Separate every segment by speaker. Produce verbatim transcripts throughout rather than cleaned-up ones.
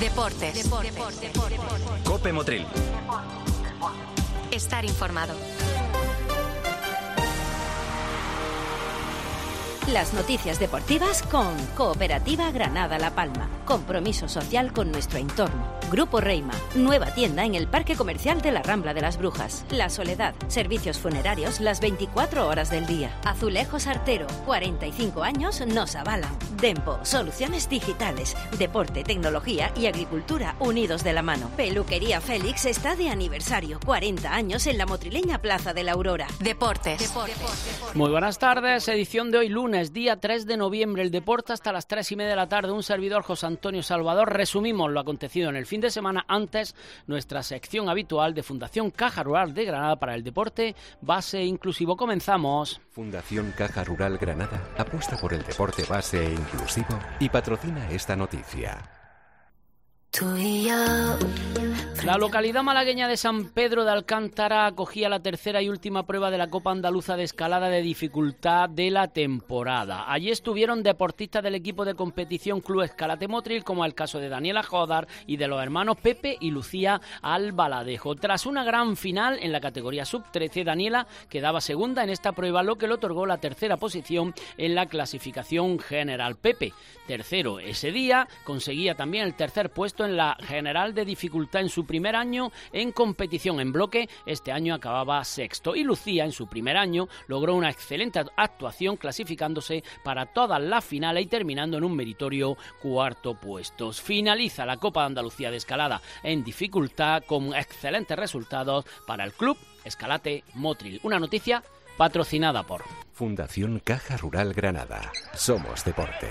Speaker 1: Deportes. Deportes. Deportes.
Speaker 2: Cope Motril.
Speaker 1: Estar informado.
Speaker 3: Las noticias deportivas con Cooperativa Granada La Palma. Compromiso social con nuestro entorno. Grupo Reima. Nueva tienda en el Parque Comercial de la Rambla de las Brujas. La Soledad. Servicios funerarios las veinticuatro horas del día. Azulejos Artero. cuarenta y cinco años nos avalan. Dempo. Soluciones digitales. Deporte, tecnología y agricultura unidos de la mano. Peluquería Félix está de aniversario. cuarenta años en la motrileña Plaza de la Aurora.
Speaker 1: Deportes. Deportes.
Speaker 4: Muy buenas tardes. Edición de hoy lunes. Día tres de noviembre, el deporte hasta las tres y media de la tarde. Un servidor, José Antonio Salvador. Resumimos lo acontecido en el fin de semana. Antes, nuestra sección habitual de Fundación Caja Rural de Granada para el deporte base inclusivo. Comenzamos.
Speaker 5: Fundación Caja Rural Granada apuesta por el deporte base e inclusivo y patrocina esta noticia.
Speaker 4: La localidad malagueña de San Pedro de Alcántara acogía la tercera y última prueba de la Copa Andaluza de Escalada de dificultad de la temporada. Allí estuvieron deportistas del equipo de competición Club Escalate Motril, como el caso de Daniela Jodar y de los hermanos Pepe y Lucía Albaladejo. Tras una gran final en la categoría sub trece, Daniela quedaba segunda en esta prueba, lo que le otorgó la tercera posición en la clasificación general. Pepe, tercero ese día, conseguía también el tercer puesto en la general de dificultad en su primer año en competición en bloque. Este año acababa sexto, y Lucía en su primer año logró una excelente actuación, clasificándose para todas las finales y terminando en un meritorio cuarto puesto. Finaliza la Copa de Andalucía de Escalada en dificultad con excelentes resultados para el Club Escalate Motril. Una noticia patrocinada por
Speaker 5: Fundación Caja Rural Granada. Somos deporte.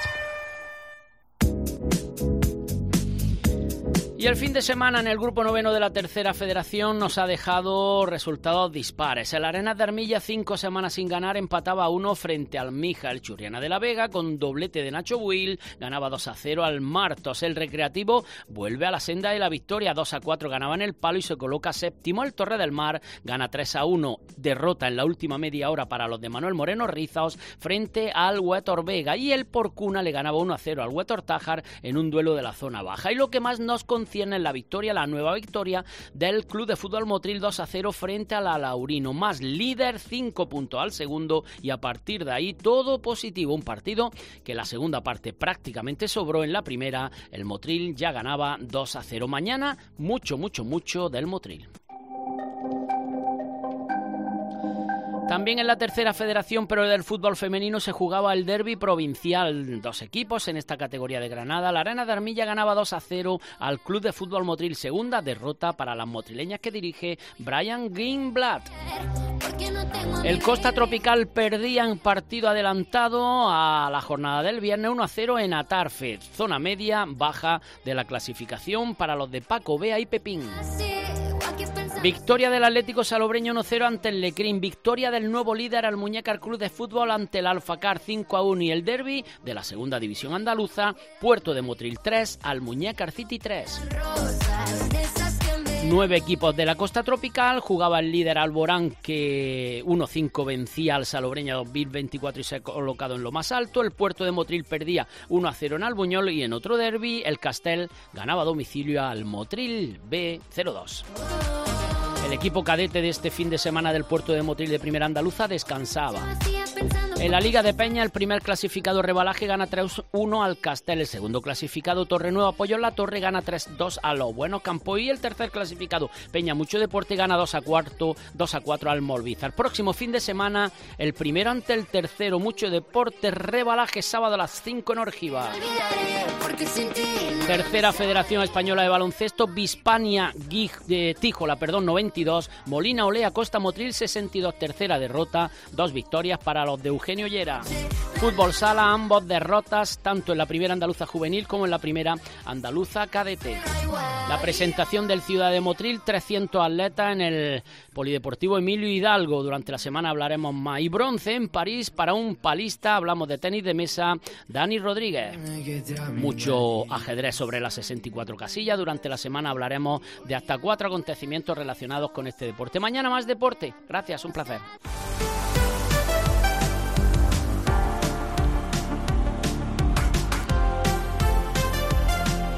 Speaker 4: Y el fin de semana en el grupo noveno de la tercera federación nos ha dejado resultados dispares. El Arenas de Armilla, cinco semanas sin ganar, empataba a uno frente al Mija. El Churriana de la Vega, con doblete de Nacho Buil, ganaba dos a cero al Martos. El Recreativo vuelve a la senda de la victoria, dos a cuatro ganaba en el Palo y se coloca séptimo. El Torre del Mar gana tres a uno, derrota en la última media hora para los de Manuel Moreno Rizos frente al Huétor Vega. Y el Porcuna le ganaba uno a cero al Huétor Tájar en un duelo de la zona baja. Y lo que más nos concierne en la victoria, la nueva victoria del Club de Fútbol Motril, dos a cero frente a la Laurino, más líder, cinco puntos al segundo, y a partir de ahí todo positivo. Un partido que la segunda parte prácticamente sobró. En la primera el Motril ya ganaba dos a cero. Mañana mucho, mucho, mucho del Motril. También en la tercera federación, pero del fútbol femenino, se jugaba el derbi provincial. Dos equipos en esta categoría de Granada. La Arena de Armilla ganaba dos a cero al Club de Fútbol Motril. Segunda derrota para las motrileñas que dirige Brian Greenblatt. El Costa Tropical perdía en partido adelantado a la jornada del viernes uno a cero en Atarfe. Zona media baja de la clasificación para los de Paco Bea y Pepín. Victoria del Atlético Salobreño uno a cero ante el Lecrín. Victoria del nuevo líder Almuñécar Club de Fútbol ante el Alfacar cinco a uno. Y el derbi de la segunda división andaluza, Puerto de Motril tres, Almuñécar City tres. Nueve equipos de la Costa Tropical. Jugaba el líder Alborán, que uno a cinco vencía al Salobreña dos mil veinticuatro y se ha colocado en lo más alto. El Puerto de Motril perdía uno a cero en Albuñol. Y en otro derbi, el Castel ganaba a domicilio al Motril B cero dos. El equipo cadete de este fin de semana del Puerto de Motril de Primera Andaluza descansaba. En la Liga de Peña, el primer clasificado Rebalaje gana tres uno al Castel. El segundo clasificado Torrenueva Apoyo en la Torre gana tres dos a Los Buenos Campo. Y el tercer clasificado Peña Mucho Deporte gana dos a cuatro al Molvízar. Próximo fin de semana, el primero ante el tercero. Mucho Deporte Rebalaje, sábado a las cinco en Orgiva. Tercera Federación Española de Baloncesto, Bispania Guij, de Tíjola, perdón, noventa y dos, Molina Olea Costa Motril sesenta y dos. Tercera derrota, dos victorias para los de Eugenio Llera. Fútbol Sala, ambos derrotas, tanto en la primera andaluza juvenil como en la primera andaluza cadete. La presentación del Ciudad de Motril, trescientos atletas en el Polideportivo Emilio Hidalgo. Durante la semana hablaremos más. Y bronce en París para un palista, hablamos de tenis de mesa, Dani Rodríguez. Mucho ajedrez sobre las sesenta y cuatro casillas. Durante la semana hablaremos de hasta cuatro acontecimientos relacionados con este deporte. Mañana más deporte. Gracias, un placer.